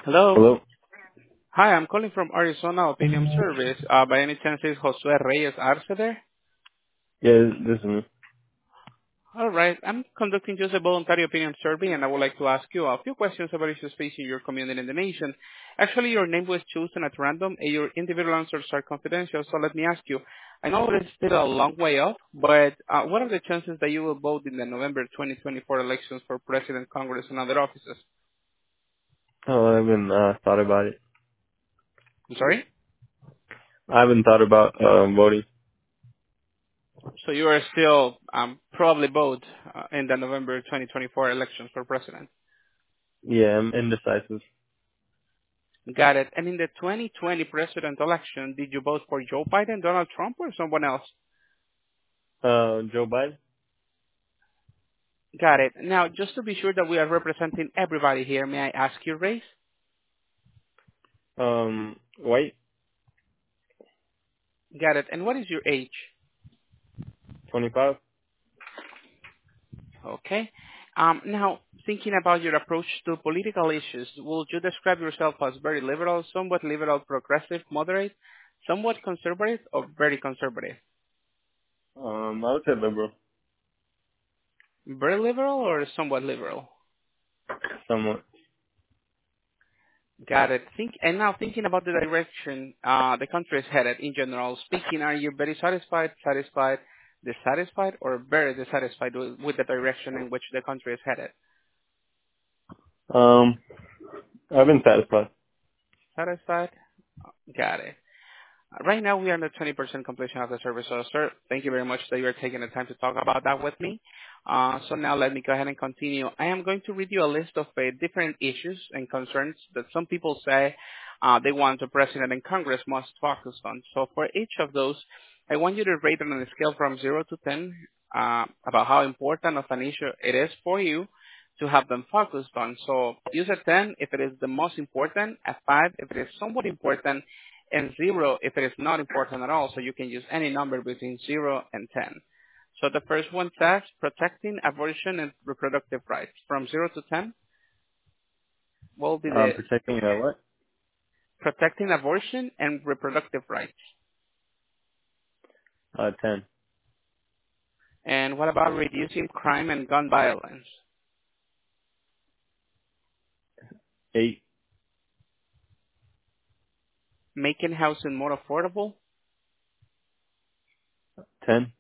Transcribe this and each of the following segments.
Hello. Hello? Hi, I'm calling from Arizona Opinion Service. By any chance, is Josue Reyes Arce there? Yeah, this is me. All right. I'm conducting just a voluntary opinion survey, and I would like to ask you a few questions about issues facing your community and the nation. Actually, your name was chosen at random, and your individual answers are confidential, so let me ask you. I know it's still a long way off, but what are the chances that you will vote in the November 2024 elections for President, Congress, and other offices? Oh, I haven't thought about it. I'm sorry? I haven't thought about voting. So you are still probably vote in the November 2024 elections for president. Yeah, I'm indecisive. Got it. And in the 2020 president election, did you vote for Joe Biden, Donald Trump, or someone else? Joe Biden? Got it. Now, just to be sure that we are representing everybody here, may I ask your race? White? Got it. And what is your age? 25? Okay. Now, thinking about your approach to political issues, would you describe yourself as very liberal, somewhat liberal, progressive, moderate, somewhat conservative, or very conservative? I would say liberal. Very liberal or somewhat liberal? Somewhat. Got it. And now thinking about the direction the country is headed in general speaking, are you very satisfied, dissatisfied, or very dissatisfied with the direction in which the country is headed? Um, I've been satisfied. Satisfied? Got it. Right now, we are on the 20% completion of the service. So, sir, thank you very much that you are taking the time to talk about that with me. So now let me go ahead and continue. I am going to read you a list of different issues and concerns that some people say they want the president and Congress must focus on. So for each of those, I want you to rate it on a scale from 0 to 10 about how important of an issue it is for you to have them focused on. So use a 10 if it is the most important, a 5 if it is somewhat important, and 0 if it is not important at all. So you can use any number between 0 and 10. So the first one says protecting abortion and reproductive rights. From 0 to 10, what will be the Protecting what? protecting abortion and reproductive rights? 10. And what about reducing crime and gun violence? 8. Making housing more affordable? 10.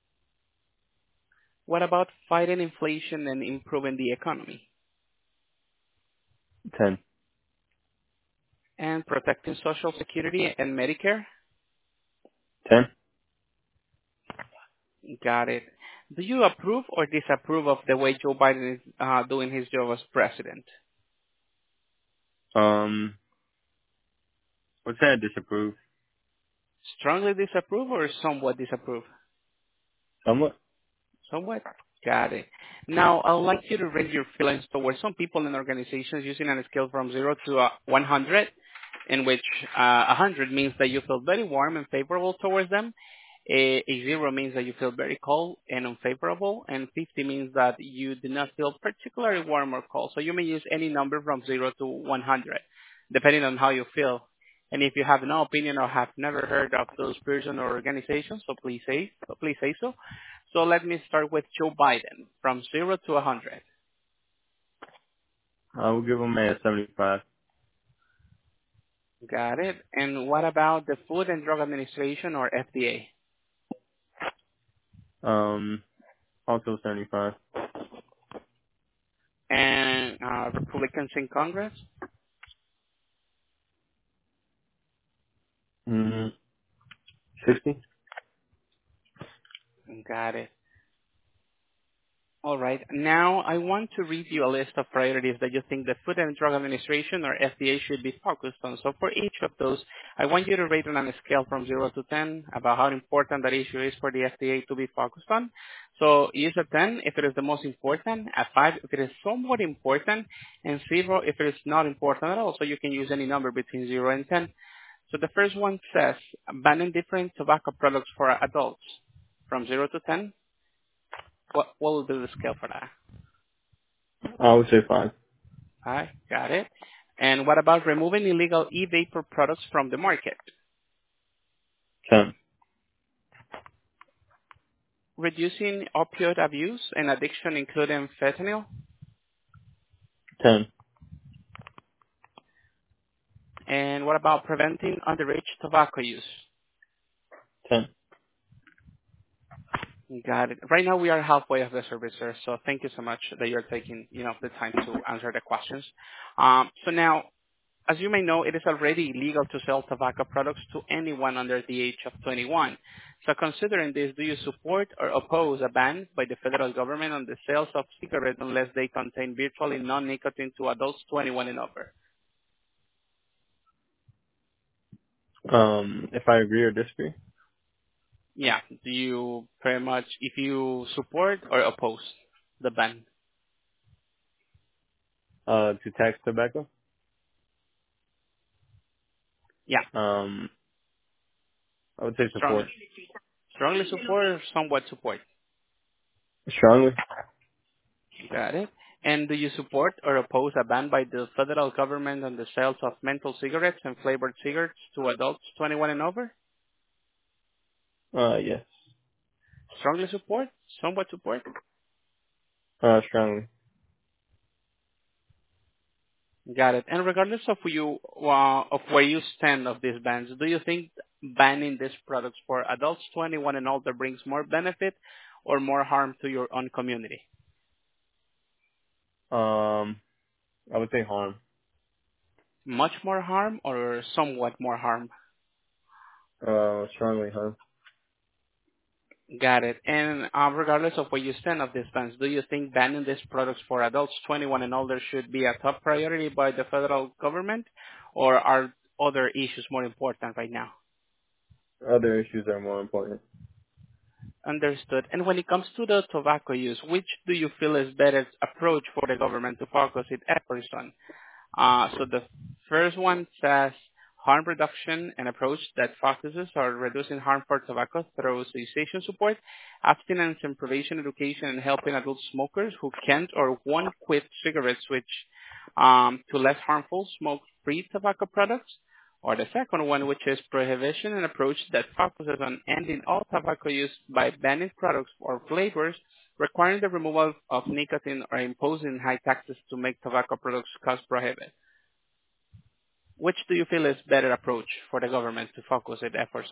What about fighting inflation and improving the economy? 10. And protecting Social Security and Medicare? 10. Got it. Do you approve or disapprove of the way Joe Biden is doing his job as president? What's that disapprove? Strongly disapprove or somewhat disapprove? Somewhat. Somewhat. Got it. Now, I'd like you to rate your feelings towards some people and organizations using a scale from 0 to 100, in which 100 means that you feel very warm and favorable towards them. A 0 means that you feel very cold and unfavorable, and 50 means that you do not feel particularly warm or cold. So you may use any number from 0 to 100, depending on how you feel. And if you have no opinion or have never heard of those persons or organizations, so please say so. So let me start with Joe Biden from 0 to 100. I will give him a 75. Got it. And what about the Food and Drug Administration or FDA? Also 75. And Republicans in Congress? Mm-hmm. 60? Got it. All right. Now I want to read you a list of priorities that you think the Food and Drug Administration or FDA should be focused on. So for each of those, I want you to rate it on a scale from 0 to 10 about how important that issue is for the FDA to be focused on. So use a 10 if it is the most important, a 5 if it is somewhat important, and 0 if it is not important at all. So you can use any number between 0 and 10. So the first one says banning different tobacco products for adults. From 0 to 10, what will be the scale for that? I would say 5. All right, got it. And what about removing illegal e-vapor products from the market? 10. Reducing opioid abuse and addiction, including fentanyl? 10. And what about preventing underage tobacco use? 10. Got it. Right now we are halfway of the service, sir. So thank you so much that you're taking, the time to answer the questions. So now, as you may know, it is already illegal to sell tobacco products to anyone under the age of 21. So considering this, do you support or oppose a ban by the federal government on the sales of cigarettes unless they contain virtually non-nicotine to adults 21 and over? If I agree or disagree? Yeah. Do you pretty much, if you support or oppose the ban? To tax tobacco? Yeah. I would say Strongly. support. Strongly support or somewhat support? Strongly? Got it. And do you support or oppose a ban by the federal government on the sales of menthol cigarettes and flavored cigarettes to adults 21 and over? Yes. Strongly support? Somewhat support? Strongly. Got it. And regardless of of where you stand of these bans, do you think banning these products for adults 21 and older brings more benefit or more harm to your own community? I would say harm. Much more harm or somewhat more harm? Strongly harm. Got it. And regardless of where you stand of these bans, do you think banning these products for adults 21 and older should be a top priority by the federal government, or are other issues more important right now? Other issues are more important. Understood. And when it comes to the tobacco use, which do you feel is better approach for the government to focus its efforts on? So the first one says harm reduction, an approach that focuses on reducing harm for tobacco through cessation support, abstinence and prevention education, and helping adult smokers who can't or won't quit cigarettes switch to less harmful smoke-free tobacco products. Or the second one, which is prohibition, an approach that focuses on ending all tobacco use by banning products or flavors, requiring the removal of nicotine, or imposing high taxes to make tobacco products cost prohibitive. Which do you feel is better approach for the government to focus its efforts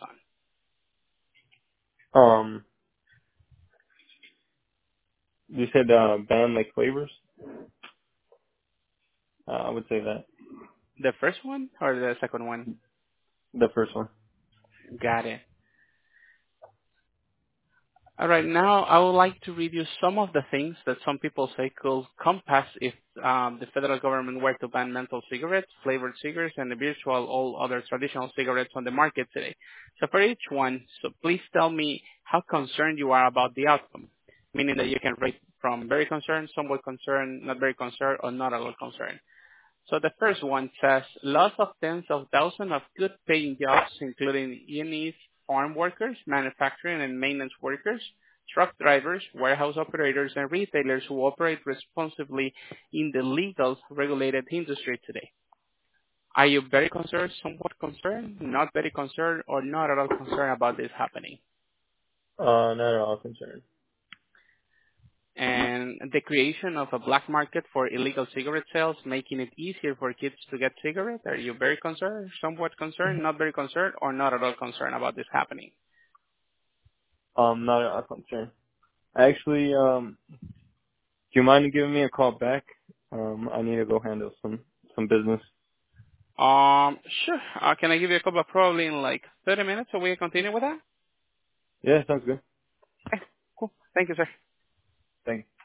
Um, you said, ban like flavors? I would say that. on? The first one or the second one? The first one. Got it. All right, now I would like to read you some of the things that some people say could come past if the federal government were to ban menthol cigarettes, flavored cigarettes, and the virtual all other traditional cigarettes on the market today. So for each one, so please tell me how concerned you are about the outcome, meaning that you can rate from very concerned, somewhat concerned, not very concerned, or not at all concerned. So the first one says loss of tens of thousands of good paying jobs, including E&Es, farm workers, manufacturing and maintenance workers, truck drivers, warehouse operators, and retailers who operate responsibly in the legal regulated industry today. Are you very concerned, somewhat concerned, not very concerned, or not at all concerned about this happening? Not at all concerned. And the creation of a black market for illegal cigarette sales, making it easier for kids to get cigarettes. Are you very concerned, somewhat concerned, not very concerned, or not at all concerned about this happening? Not at all concerned. Actually, do you mind giving me a call back? I need to go handle some business. Sure. Can I give you a call probably in like 30 minutes so we can continue with that? Yeah, sounds good. Okay, cool. Thank you, sir. Thanks.